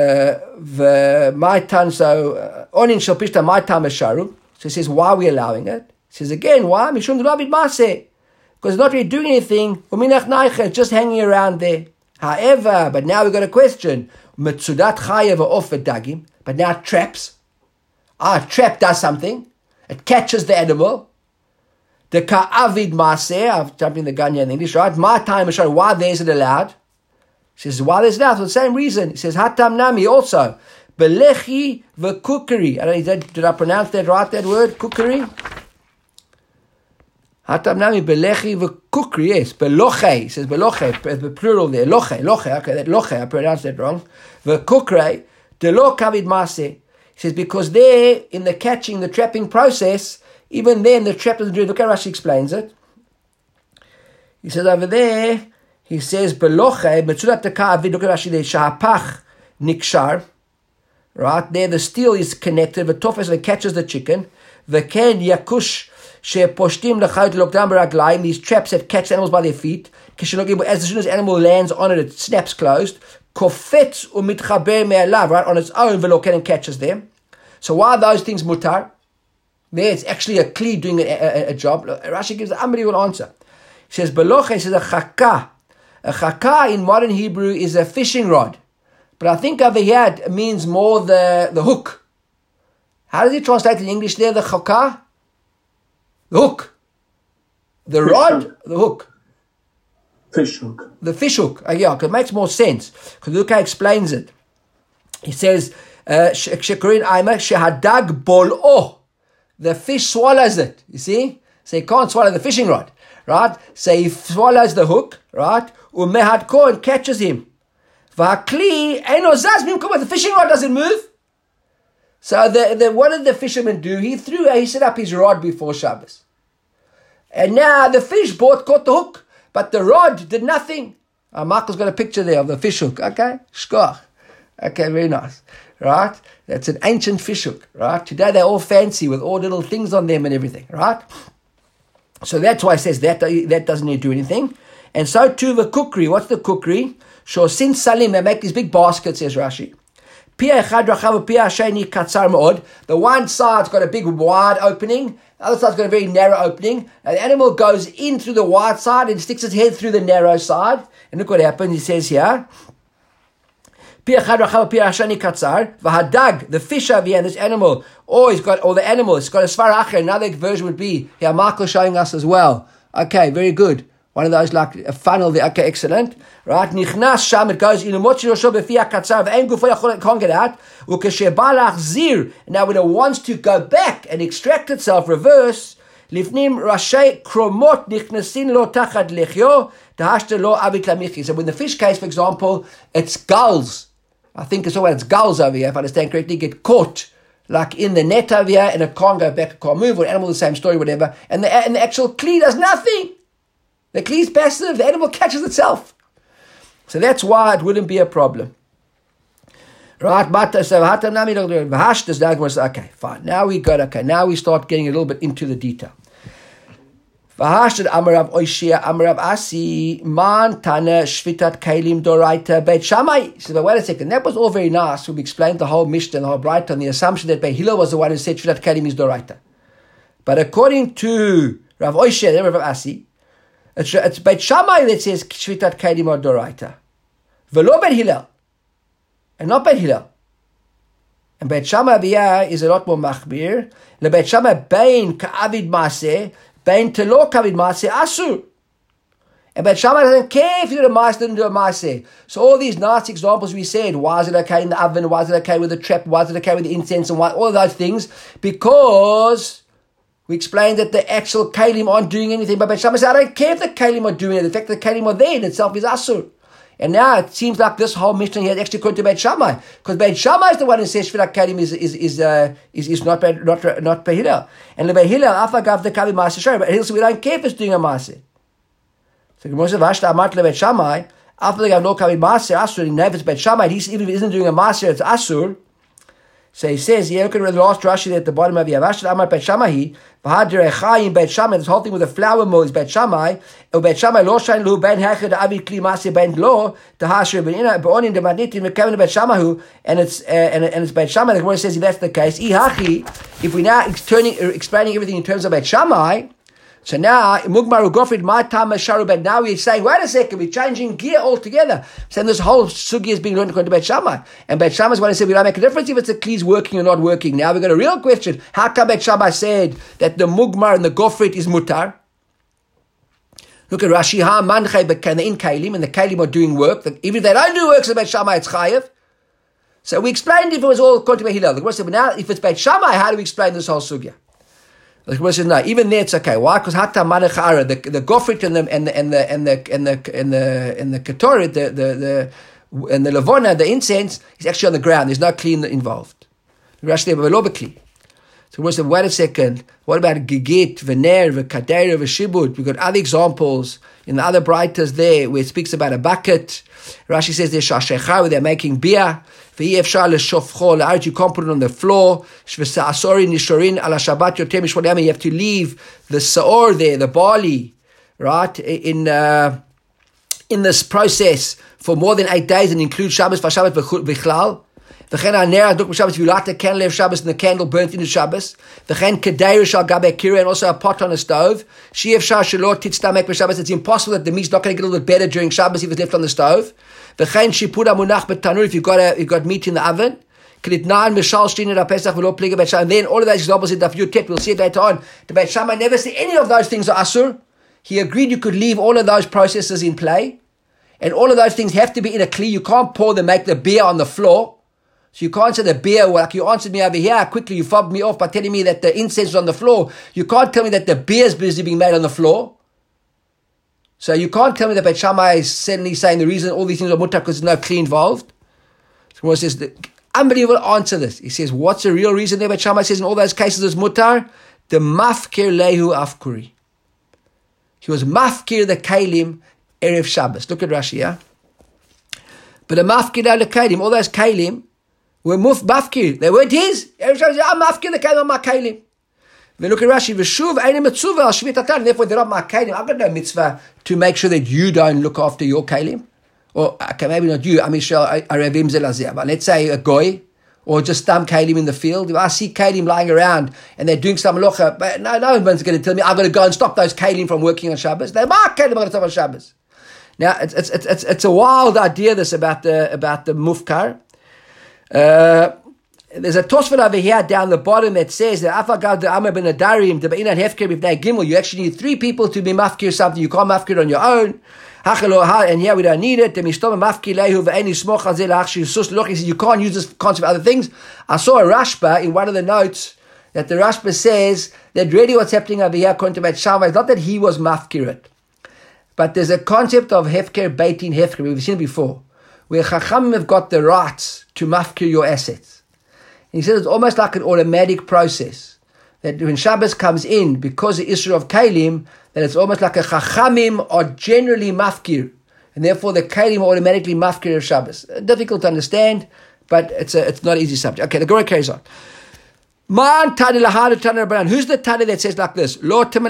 onin shel pishtan my tam esharu. So it says, why are we allowing it? It says again, why? Mishum David Maseh. Because it's not really doing anything. Uminach naicha, just hanging around there. However, but now we've got a question. Metzudat chayev off dagim. But now traps. A trap does something. It catches the animal. The ka'avid maseh. I'm jumping the gun here in English, right? My time is showing why there is it allowed. He says, why there's allowed? For the same reason. He says, hatam nami also. Belechi v'kukeri. I don't know, did I pronounce that right, that word? Kukeri? Hatam nami belechi v'kukri, yes, beloche, he says beloche, the plural there, loche, okay, that loche, I pronounced that wrong. V'kukre, de lo kavid maseh. He says, because there, in the catching, the trapping process, even then the trap doesn't do it. Look how Rashi explains it. He says over there, he says, beloche, metzudat teka avid, look at Rashi there, shahapach nikshar, right, there the steel is connected, the tofes, and it catches the chicken, v'ken yakush, these traps that catch animals by their feet. As soon as the animal lands on it, it snaps closed. Right, on its own, and catches them. So why are those things mutar? There, it's actually a kli doing a job. Rashi gives the unbelievable answer. He says, Belocha, he says a chaka. A chaka in modern Hebrew is a fishing rod. But I think over here it means more the hook. How does it translate in English there, the chaka? The hook. The rod, the hook. Fish hook. The fish hook. Yeah, because it makes more sense. Because look how he explains it. He says, shehadag bol'o. The fish swallows it. You see? So he can't swallow the fishing rod. Right? So he swallows the hook. Right? Umehadko and catches him. V'hakli eino zaz mimkom. The fishing rod doesn't move. So what did the fisherman do? He set up his rod before Shabbos. And now the fish caught the hook, but the rod did nothing. Michael's got a picture there of the fish hook. Okay? Shkoch. Okay, very nice. Right? That's an ancient fish hook. Right? Today they're all fancy with all little things on them and everything. Right? So that's why it says that doesn't need to do anything. And so too the kukri. What's the kukri? Shosin salim. They make these big baskets, says Rashi. The one side's got a big wide opening, the other side's got a very narrow opening. Now the animal goes in through the wide side and sticks its head through the narrow side. And look what happens, he says here. Pir echad racham, pir hashani katzar. V'hadag, the fish avia, this animal, it's got a svar acher. Another version would be, here Marco showing us as well. Okay, very good. One of those like a funnel there. Okay, excellent. Right, nichnas sham, it goes in motzi rosho b'fi hakatzar v'en gufo yachol, can't get out. Ukeshe balach zir. Now when it wants to go back and extract itself, reverse, lifnim rashay kromot nichnasin lo tachad lechyo tahashte lo avit lamichi. So when the fish case, for example, its gulls, I think it's always its gulls over here, if I understand correctly, get caught like in the net over here, and it can't go back, it can't move, or an animal, the same story, whatever, and the actual kli does nothing. The kli is passive, the animal catches itself. So that's why it wouldn't be a problem. Right, okay, fine. Now we start getting a little bit into the detail. V'hashtad amarav oishia amarav asi man tana shvitat kailim doraita Beit Shammai. So but wait a second, that was all very nice. We explained the whole Mishnah and the whole Braita on the assumption that Beit Hillel was the one who said shvitat kailim is doraita. But according to Rav Oishia and Rav Asi, it's Beit Shammai that says shvitat kailim are doraita. V'lo Beit Hillel, and not Beit Hillel. And Beit Shammai is a lot more machmir. Le Beit Shammai bein ka'avid maaseh, bein telo ka'avid maaseh asur. And Beit Shammai doesn't care if you do a maaseh, didn't do a maaseh. So all these nice examples we said, why is it okay in the oven, why is it okay with the trap, why is it okay with the incense, and why, all of those things, because we explained that the actual kalim aren't doing anything. But Beit Shammai said, I don't care if the kalim are doing it. The fact that the kalim are there in itself is asur. And now it seems like this whole Mishnah here is actually according to Beit Shammai, because Beit Shammai is the one who says Shvirat Kalim is not Beit Hillel. And the Beit Hillel afagav the Kalim Maaseh Shari, but Hillel says we don't care if it's doing a Maaseh. So Gemara says Vashta Amart le Beit Shammai after they have no Kalim Maaseh Asur. And now if it's Beit Shammai, even if he isn't doing a Maaseh, it's Asur. So he says, look at the last Rashi there at the bottom of Yavashta Amar Beit Shammai, V'hadir Echayim Beit Shammai, this whole thing with the flour mill is Beit Shammai, and Beit Shammai lo shain lu ben hechad avid kli maaseh ben lo, tahasher ben ina, be'onin de magnitim, mekavin Beit Shammai, and it's Beit Shammai. The Gemara says if that's the case, ihachi, if we now explaining everything in terms of Beit Shammai, so now, Mugmar Ugofrid, my time as Sharubed, now we're saying, wait a second, we're changing gear altogether. Saying this whole sugi is being learned according to Beit Shammai. And Beit Shammai is when I said, we don't make a difference if it's a kli working or not working. Now we've got a real question. How come Beit Shammai said that the Mugmar and the Gofrit is mutar? Look at Rashi, ha manchai bekana in Kailim, and the Kailim are doing work. Even if they don't do work, so Beit Shammai, it's chayev. So we explained if it was all according to Beit Hillel. The Gemara said, but now if it's Beit Shammai, how do we explain this whole sugya? The Gemara says no. Even there it's okay. Why? Because hatta manachara, the gofrit and the ketoret, the levona, the incense is actually on the ground. There's no clean involved. Rashi there, but kli. So we said, wait a second. What about gigit, vener, v'kadeira, v'shibud? We've got other examples in the other braitas there where it speaks about a bucket. Rashi says there's shashecha where they're making beer. You can't put it on the floor. You have to leave the saor there, the barley, right, in this process for more than 8 days and include Shabbos, Vashabbat, Vichlal. If you light the candle of Shabbos and the candle burnt into Shabbos, and also a pot on a stove. It's impossible that the meat's not going to get a little bit better during Shabbos if it's left on the stove. If you've got meat in the oven. And then all of those examples in Daf Yud Tet, we'll see it later on. The Beit Shammai never said any of those things are asur. He agreed you could leave all of those processes in play. And all of those things have to be in a kli. You can't make the beer on the floor. So you can't say the beer, like you answered me over here, quickly you fobbed me off by telling me that the incense is on the floor. You can't tell me that the beer is busy being made on the floor. So you can't tell me that Beit Shammai is suddenly saying the reason all these things are mutar because there's no kli involved. So he says, the unbelievable answer this. He says, what's the real reason there? Beit Shammai says in all those cases it's mutar. The mafkir lehu afkuri. He was mafkir the kalim erev Shabbos. Look at Rashi, yeah? But the mafkir the kalim, all those kalim, were mafkir. They weren't his. I'm mafkir the kalim on my kalim. We look at Rashi. V'shuv eine mitzvah al shvitatan. Therefore, they're not my kalim. I've got no mitzvah to make sure that you don't look after your kalim. Or okay, maybe not you. Amishel arevim zelazeh. But let's say a goy or just some kalim in the field. If I see kalim lying around and they're doing some locha, but no one's going to tell me I've got to go and stop those kalim from working on Shabbos. They're my kalim. I'm going to stop on Shabbos. Now, it's a wild idea, this, about the mufkar. There's a tosfot over here down the bottom that says that you actually need 3 people to be mafkir something. You can't mafkir on your own. And here we don't need it. You can't use this concept of other things. I saw a Rashba in one of the notes that the Rashba says that really what's happening over here, according to Beit Shammai, is not that he was mafkir it, but there's a concept of hefker beitin hefker. We've seen it before, where Chachamim have got the rights to mafkir your assets. He says it's almost like an automatic process, that when Shabbos comes in, because the issue of Kalim, that it's almost like a Chachamim are generally mafkir, and therefore the Kalim are automatically mafkir of Shabbos. Difficult to understand, but it's not an easy subject. Okay, the Gemara carries on. Who's the Tana that says like this?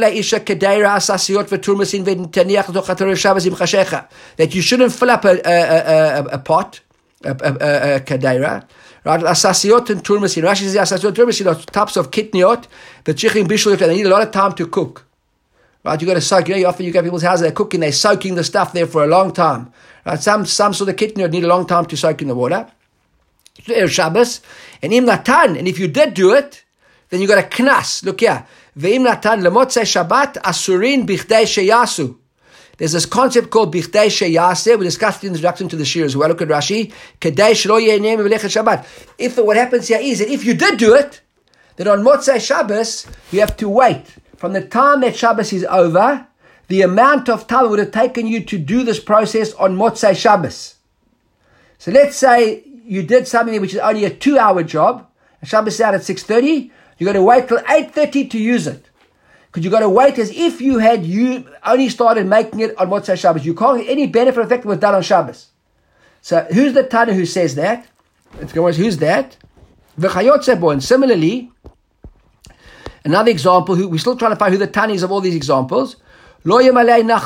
That you shouldn't fill up a pot, a kadeira. Right, asasiyot and turmasin. Rashi says asasiyot and turmasin are types of kitniot, but chichim bishul, they need a lot of time to cook. Right, you got to soak. Often you go to people's houses, they're cooking, they're soaking the stuff there for a long time. Right, some sort of kitniot need a long time to soak in the water. Shabbos and im natan, and if you did do it, then you got a knas. Look here, ve'im natan lemotzei Shabbat asurin bichdei sheyasu. There's this concept called Bichdei Sheyaseh. We discussed the introduction to the Shir as well. Look at Rashi. Kedei shelo ye'nei melechet Shabbat. What happens here is that if you did do it, then on Motzei Shabbos, you have to wait. From the time that Shabbos is over, the amount of time it would have taken you to do this process on Motzei Shabbos. So let's say you did something which is only a 2-hour job, and Shabbos is out at 6:30, you got to wait till 8:30 to use it. Because you got to wait as if you only started making it on Motzei Shabbos. You can't get any benefit of the fact it was done on Shabbos. So who's the Tana who says that? Who's that? And similarly, another example, we're still trying to find who the Tana is of all these examples. Remember,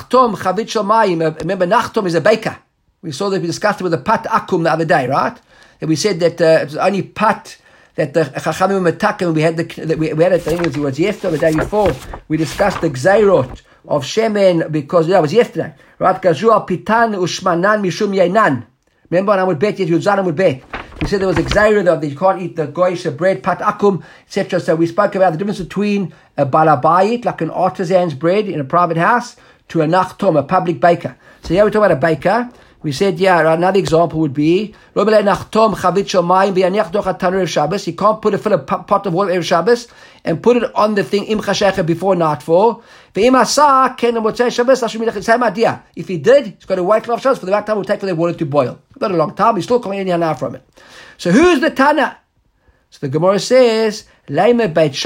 Nachtom is a baker. We discussed it with the Pat Akum the other day, right? And we said that it was only Pat that the Chachamim Metakim, we had it, I think it was yesterday, the day before, we discussed the Gzeirot of Shemen, because that was yesterday, right? Gazua Pitan Ushmanan Mishum Yainan. Remember on Amud Bet, Yud Amud Bet. We said there was a Gzeirot that you can't eat the Goyish bread, Pat Akum, etc. So we spoke about the difference between a Balabayit, like an artisan's bread in a private house, to a Nachtom, a public baker. So here we're talking about a baker. We said, another example would be, you can't fill a pot of water every Shabbos and put it on the thing before nightfall. Same idea. If he did, he's got to wait till Shabbos for the right time it will take for the water to boil. Not a long time, he's still coming in here now from it. So who's the Tana? So the Gemara says, so let's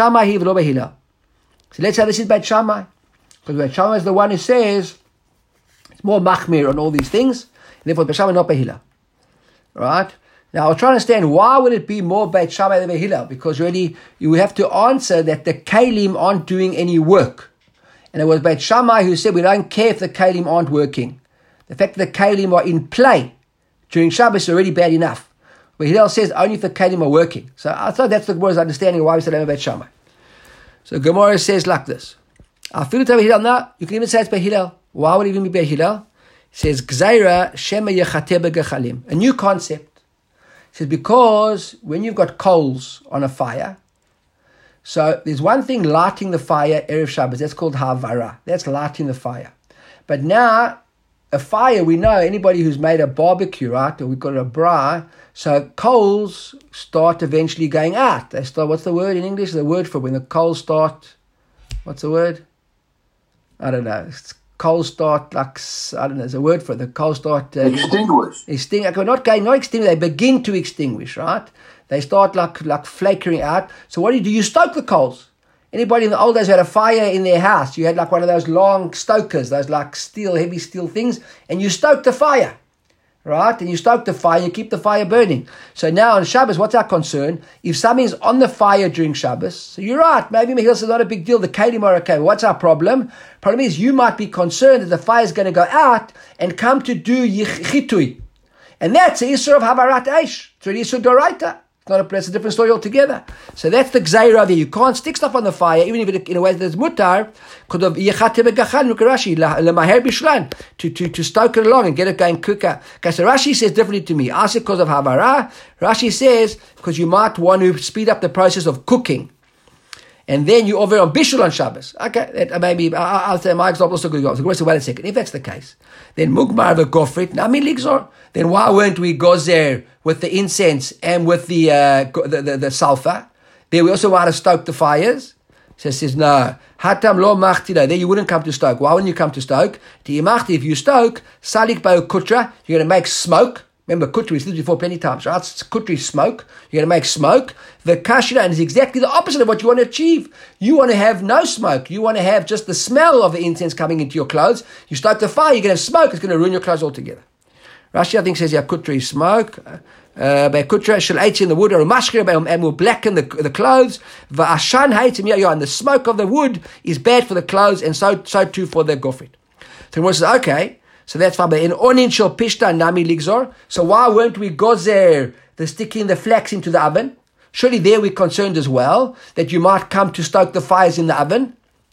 say this is Beit Shammai. Because Beit Shammai is the one who says, it's more machmir on all these things. Therefore, Beit Shammai not Beit Hillel. Right? Now, I was trying to understand why would it be more Beit Shammai than Beit Hillel? Because really, you would have to answer that the Kalim aren't doing any work. And it was Beit Shammai who said, we don't care if the Kalim aren't working. The fact that the Kalim are in play during Shabbos is already bad enough. Beit Hillel says only if the Kalim are working. So I thought that's the Gemara's understanding of why we said Beit Shammai. So Gemara says like this. I feel it over Hillel now. You can even say it's Beit Hillel. Why would it even be Beit Hillel? It says Gzeira Shema Yechateh Begechalim. A new concept. It says because when you've got coals on a fire, so there's one thing lighting the fire Erev Shabbos. That's called Havara. That's lighting the fire. But now a fire, we know anybody who's made a barbecue, right? Or we've got a braai. So coals start eventually going out. They start. What's the word in English? The word for when the coals start. What's the word? I don't know. Coals start like, I don't know, there's a word for it. The coals start... extinguish. Not extinguish, they begin to extinguish, right? They start like flickering out. So what do? You stoke the coals. Anybody in the old days who had a fire in their house, you had like one of those long stokers, those like heavy steel things, and you stoked the fire. Right? And you stoke the fire, you keep the fire burning. So now on Shabbos, what's our concern? If something's on the fire during Shabbos, so you're right, maybe Mechil says not a big deal, the Kalim are okay. What's our problem? Problem is you might be concerned that the fire is going to go out and come to do Chitui. And that's the Isur of Havarat Eish. It's an Isur Doraita. It's a different story altogether. So that's the gzeira there. You can't stick stuff on the fire, even if it in a way that's mutar, because of yechate begachan, look at Rashi, lemaher bishlan, to stoke it along and get it going quicker. Okay, so Rashi says differently to me. Ask it because of havara. Rashi says, because you might want to speed up the process of cooking. And then you over on Bishul on Shabbos. Okay, that maybe, I'll say my example is also good. So wait a second. If that's the case, then Mugmar v'gofrit, Nami Ligzor. Then why weren't we gozer with the incense and with the sulfur? Then we also want to stoke the fires. So it says, no. Hatam lo machtila. There you wouldn't come to stoke. Why wouldn't you come to stoke? If you stoke, salik by kutra, you're going to make smoke. Remember, kutri, we said before plenty times, right? It's kutri smoke. You're going to make smoke. The kashira is exactly the opposite of what you want to achieve. You want to have no smoke. You want to have just the smell of the incense coming into your clothes. You start the fire, you're going to have smoke. It's going to ruin your clothes altogether. Rashi, I think, says, yeah, kutri smoke. Kutra shall eat in the wood or mashkir and will blacken the clothes. Va'ashan hates him, and the smoke of the wood is bad for the clothes, and so too for the gofrit. So he says, okay. So that's fine. But in onin shel pishta nami ligzor. So why weren't we gozer the sticking the flax into the oven? Surely there we're concerned as well that you might come to stoke the fires in the oven.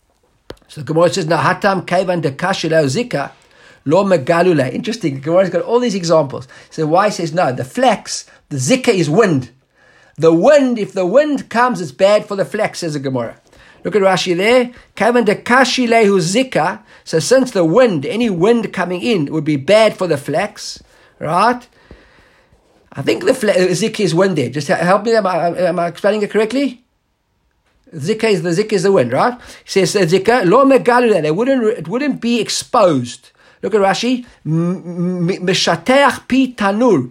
So the Gemara says, Nahatam kevan de kashila zika lo megalula. Interesting. The Gemara's got all these examples. So why he says no? The flax, the zika is wind. The wind, if the wind comes, it's bad for the flax, says the Gemara. Look at Rashi there. Kevan de kashilehu zika. So since the wind, any wind coming in would be bad for the flax, right? I think the zika is wind there. Just help me. Am I explaining it correctly? Zika is the wind, right? He says zika lo megalula. It wouldn't be exposed. Look at Rashi. Mishateach pi tanur.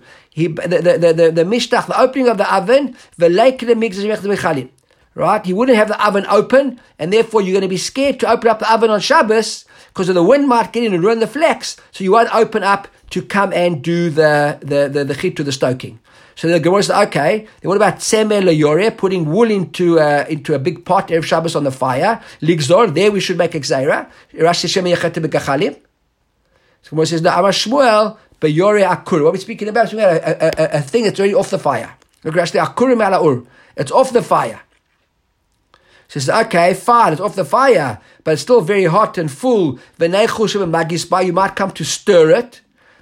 The mishtach, the opening of the oven. V'leikle migzah mechalim. Right? He wouldn't have the oven open, and therefore you're going to be scared to open up the oven on Shabbos because of the wind might get in and ruin the flax. So you won't open up to come and do the chit to the stoking. So the Gemara says, okay, then what about tzemer leyoreh, putting wool into a big pot Erev Shabbos on the fire? Ligzor, there we should make a gzeira. Rashi shem yechate begachalim. So the Gemara says, no, Amar Shmuel beyoreh akur. What are we speaking about? We're speaking about a thing that's already off the fire. Look, Rashi, akurim ala ur. It's off the fire. She says, okay, fine, it's off the fire, but it's still very hot and full. You might come to stir it.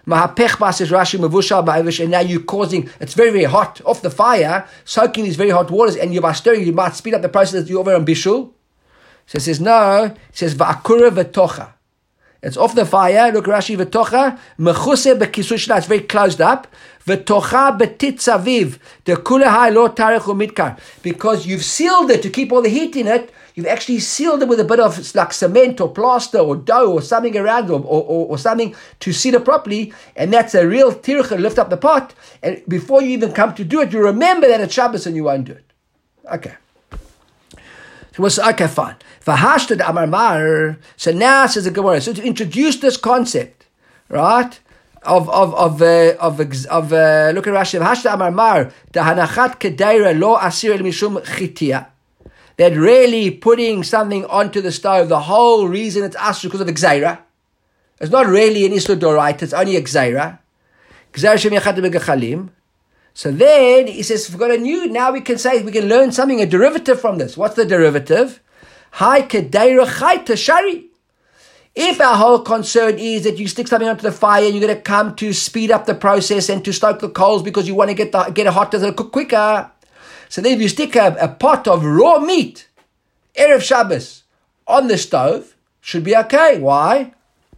And now you're causing, it's very, very hot, off the fire, soaking these very hot waters, and by stirring, you might speed up the process that you're over on Bishul. So it says, no, it says, va'akura v'tocha. It's off the fire. Look, Rashi, v'tocha, mechuse b'kisui, it's very closed up. V'tocha b'titzaviv, the kulehai lo tarech u'mitkar. Because you've sealed it to keep all the heat in it, you've actually sealed it with a bit of like cement or plaster or dough or something around or something to seal it properly, and that's a real tircha to lift up the pot. And before you even come to do it, you remember that it's Shabbos and you won't do it. Okay. So okay, fine. V'hashtad amar mar. So now says the Gemara. So to introduce this concept, right? Of look at Rashi. V'hashtad amar mar dahanachat kedaira lo asir el mishum chitia. That really putting something onto the stove, the whole reason it's asur because of a gzeira. It's not really an isur doraita. It's only a gzeira. Gzeira shem yachat begachalim. So then he says, we've got a new, now we can say, we can learn something, a derivative from this. What's the derivative? Hai kedaira chai tashari. If our whole concern is that you stick something onto the fire, you're going to come to speed up the process and to stoke the coals because you want to get it hot to cook quicker. So then if you stick a pot of raw meat, Erev Shabbos, on the stove, should be okay. Why?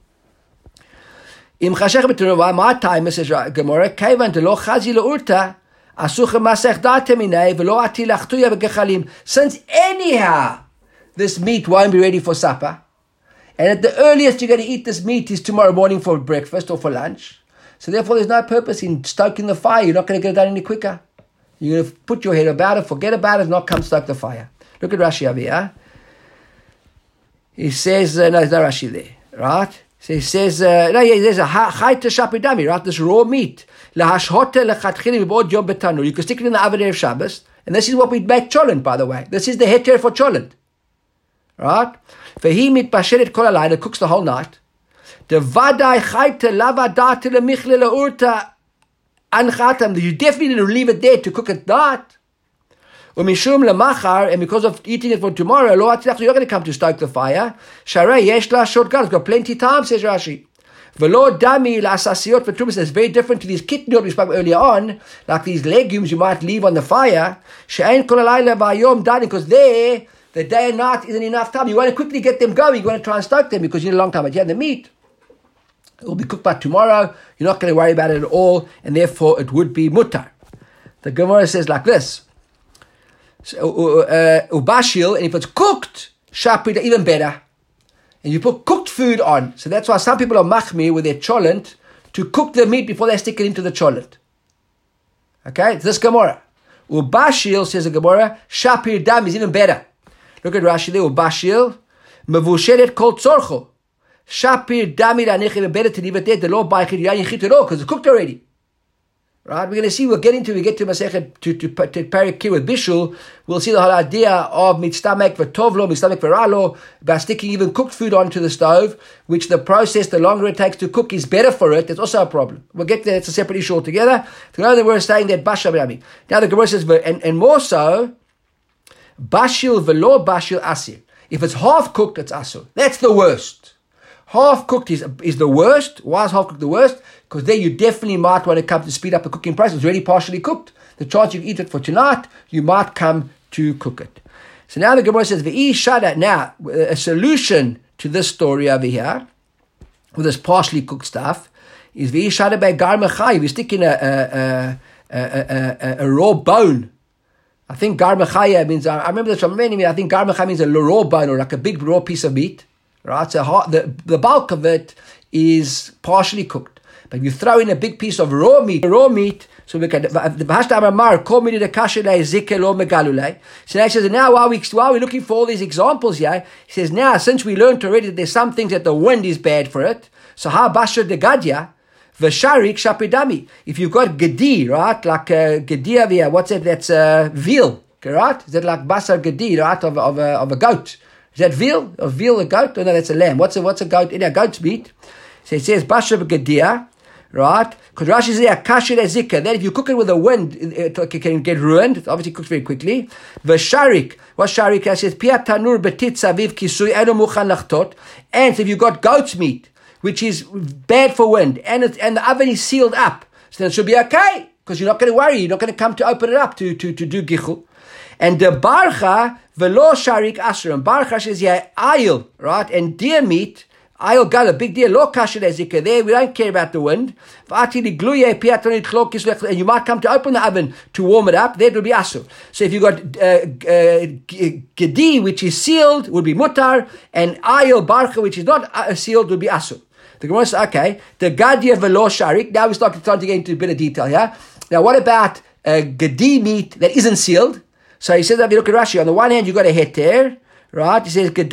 My time, says Gemara, since anyhow this meat won't be ready for supper, and at the earliest you're going to eat this meat is tomorrow morning for breakfast or for lunch, so therefore there's no purpose in stoking the fire. You're not going to get it done any quicker. You're going to put your head about it, forget about it, not come stoke the fire. Look at Rashi over here. He says, no, there's no Rashi there, right? So he says, there's a chai teshapidami, right? This raw meat. You can stick it in the oven of Shabbos. And this is what we make cholent, by the way. This is the heter for cholent. Right? It cooks the whole night. anchatam, you definitely need to leave it there to cook it not. Umishum lemachar, and because of eating it for tomorrow, lo atzlach, you're not going to come to stoke the fire. Sharei yesh la short gun, it's got plenty of time, says Rashi. Velo dami la asasiot v'trumas, it's very different to these kitniot we spoke earlier on, like these legumes you might leave on the fire. She'ain kol halayla v'ayom dani, because there, the day and night isn't enough time. You want to quickly get them going, you want to try and stoke them because you need a long time. But here, the meat, it will be cooked by tomorrow, you're not going to worry about it at all, and therefore it would be mutar. The Gemara says like this, ubashil, and if it's cooked, shapida, even better. And you put cooked food on. So that's why some people are machmir with their cholent to cook the meat before they stick it into the cholent. Okay, it's this Gemara. Ubashil, says the Gemara, shapir dam is even better. Look at Rashi there, ubashil, mevushelet kol tzorcho. Shapir dami ranich, even better to leave it there, the law by chid at all, because it's cooked already. Right, we're going to see, we get to Masechet, to Perikir with Bishul, we'll see the whole idea of mitstamek v'tovlo, mitstamek v'ralo, by sticking even cooked food onto the stove, which the process, the longer it takes to cook, is better for it. It's also a problem. We'll get there, it's a separate issue altogether. To know that we're saying that Basha B'Rami. Now the Gemara says, and more so, Bashil v'lo Bashil Asir. If it's half cooked, it's Asur. That's the worst. Half cooked is the worst. Why is half cooked the worst? Because there you definitely might want to come to speed up the cooking process. It's already partially cooked. The chance you eat it for tonight, you might come to cook it. So now the Gemara says, V'i shada. Now, a solution to this story over here, with this partially cooked stuff, is V'i shada by gar mechai. We stick in a raw bone. I think gar mechai means, I remember this from many, I think gar mechai means a raw bone, or like a big raw piece of meat. Right? So the bulk of it is partially cooked. But if you throw in a big piece of raw meat, so we can the Bahashta call me the kashelei zikelo megalulei. So now he says, now while we're looking for all these examples here, he says, now since we learned already that there's some things that the wind is bad for it, so how basher de gadia v'sharik shapidami. If you've got gedi, right, like gedi here, what's it? That's veal, right? Is that like basar gedi, right, of a goat? Is that veal? A veal, a goat? Oh no, that's a lamb. What's a goat? In a goat's meat. So it says basar gedia. Right? Because Rashi says, kasher ezika. Then if you cook it with the wind, it can get ruined. It obviously cooks very quickly. V'sharik. What sharik? It says, pia tanur betit saviv kisui eno muchan lachtot. And if you've got goat's meat, which is bad for wind, and the oven is sealed up, so then it should be okay. Because you're not going to worry. You're not going to come to open it up to do gichul. And the barcha, velo sharik asher. And barcha says, ayil, right? And deer meat, I'll got a big deal. Lo kasher ezika. There, we don't care about the wind. And you might come to open the oven to warm it up. That will be asur. So if you got gedi, which is sealed, would be mutar, and ayil barcha, which is not sealed, would be asur. The Gemara says, okay, the gadia velo sharik. Now we start to get into a bit of detail here. Now, what about gedi meat that isn't sealed? So he says, if you look at Rashi, on the one hand, you got a heter. Right? He says, on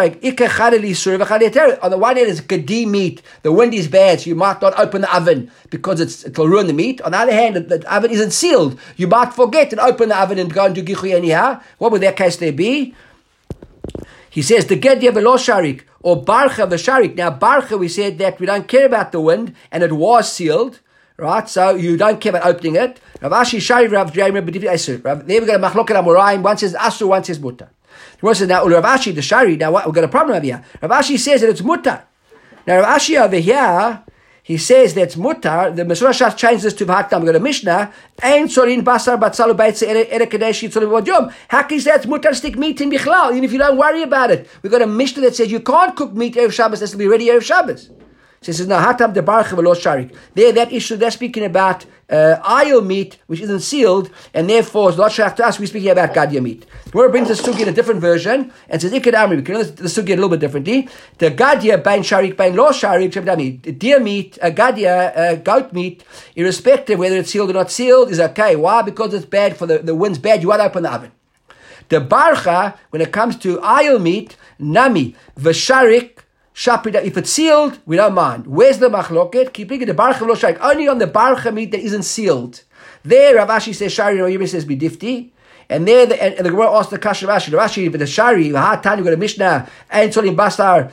the one hand, it's gedi meat. The wind is bad, so you might not open the oven because it will ruin the meat. On the other hand, the oven isn't sealed. You might forget and open the oven and go and do gichui anyhow. What would that case there be? He says, the gedia velo sharik, or barcha v'sharik. Now, barcha, we said that we don't care about the wind, and it was sealed. Right? So you don't care about opening it. Rav Ashi Shari, Rav Jeremy, there we got a machloket amoraim. One says asur, one says mutar. Rav Ashi, the Shari, now we've got a problem over here. Rav Ashi says that it's mutar. Now Rav Ashi over here, he says that's mutar. The Mesorah Shas changed this to V'haktam. We've got a Mishnah. Ein sorin basar batzalu beitze ere kadeshi tzolim v'odiyom. How can you say it's mutar to stick meat in bichlal, even if you don't worry about it? We've got a Mishnah that says you can't cook meat Erev Shabbos, this will be ready Erev Shabbos. So it says, no, hatam de barcha v'lo sharik. There, that issue, they're speaking about ayil meat, which isn't sealed, and therefore, it's not shaykh to us, we're speaking about gadya meat. The Gemara brings the sugi in a different version, and says, ikad amri, we can know the sugi a little bit differently. The gadya, bain sharik, bain lo sharik, shabdami. Deer meat, gadya, goat meat, irrespective whether it's sealed or not sealed, is okay. Why? Because it's bad for the wind's bad, you won't open the oven. The barcha, when it comes to ayil meat, nami, v'sharik, Shapida, if it's sealed, we don't mind. Where's the machloket? Keeping it the barcha lo sharik. Only on the barcha meat that isn't sealed. There, Rav Ashi says shari, Rav Yirmiyah says bidifti. And there, and the Gemara asked the Kasha Rashi, but the Shari, Tanya, got a Mishnah, and Solim Basar,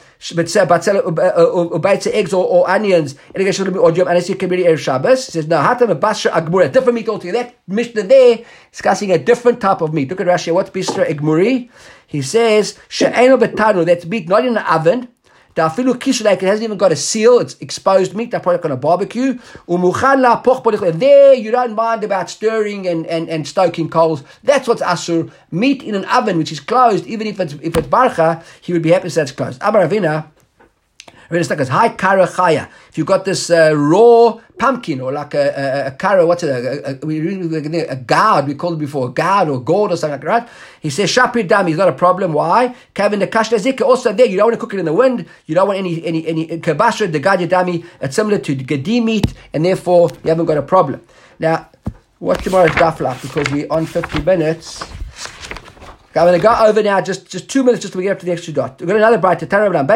but eggs or onions, and it should be Odium, and you can be Erev Shabbos. It says, no, Hatam Basra Agmura, different meat altogether. That Mishnah there is discussing a different type of meat. Look at Rashi, what's Basra Agmuri? He says, She'eno Betanu, that's meat not in an oven. The afilu kishlek, it hasn't even got a seal, it's exposed meat, they're probably on a barbecue. There you don't mind about stirring and stoking coals. That's what's asur. Meat in an oven which is closed, even if it's barcha, he would be happy to say it's closed. Amar Ravina, hi kara chaya. If you've got this raw pumpkin or like a kara, what's it? A gourd, we called it before, a gourd or gourd or something like that. He says shapir dami is not a problem. Why? Kavin the kashla zikah also there. You don't want to cook it in the wind. You don't want any kabasha the gadi dami. It's similar to gadi meat, and therefore you haven't got a problem. Now, what's tomorrow's daf like? Because we're on 50 minutes. I'm going to go over now, just 2 minutes, just to get up to the extra dot. We've got another bright. We learned to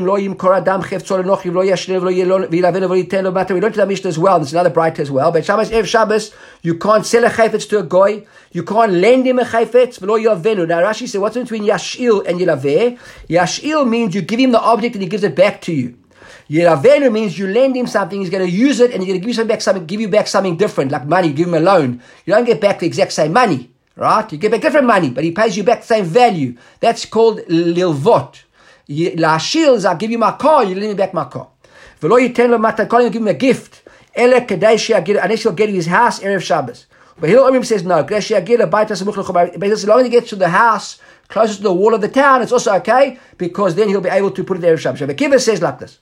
the Mishnah as well. There's another bright as well. But Shabbos, you can't sell a chayfetz to a goy. You can't lend him a chayfetz. Now Rashi said, what's between yashil and yilaveh? Yashil means you give him the object and he gives it back to you. Yilavenu means you lend him something, he's going to use it, and he's going to give you back something different, like money. You give him a loan. You don't get back the exact same money. Right? You get back different money, but he pays you back the same value. That's called lilvot. Lashil is, I'll give you my car, you lend me back my car. V'lo yiten lo matan, can't even give him a gift. Ele unless he'll get his house, Erev Shabbos. But Hillel Omrim says no. As long as he gets to the house, closest to the wall of the town, it's also okay, because then he'll be able to put it there Erev Shabbos. But Kiva says like this.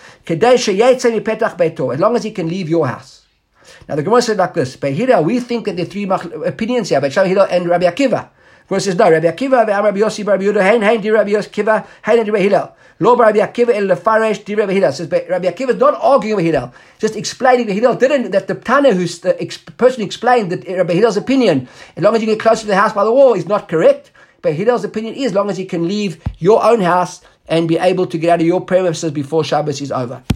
As long as he can leave your house. Now the Gemara said like this. By Hillel, we think that there are three opinions here. By Hillel and Rabbi Akiva. The Gemara says no. Rabbi Akiva, Rabbi Yossi, Rabbi Yehuda, Hein, di Rabbi Akiva, Hein, di Rabbi Hillel. Lo Rabbi Akiva el lefaresh di Rabbi Hillel. Says Rabbi Akiva is not arguing with Hillel, just explaining that Hillel didn't. That the Tana, who's the person who explained that Rabbi Hillel's opinion, as long as you get close to the house by the wall, is not correct. But Hillel's opinion is, as long as you can leave your own house and be able to get out of your premises before Shabbos is over.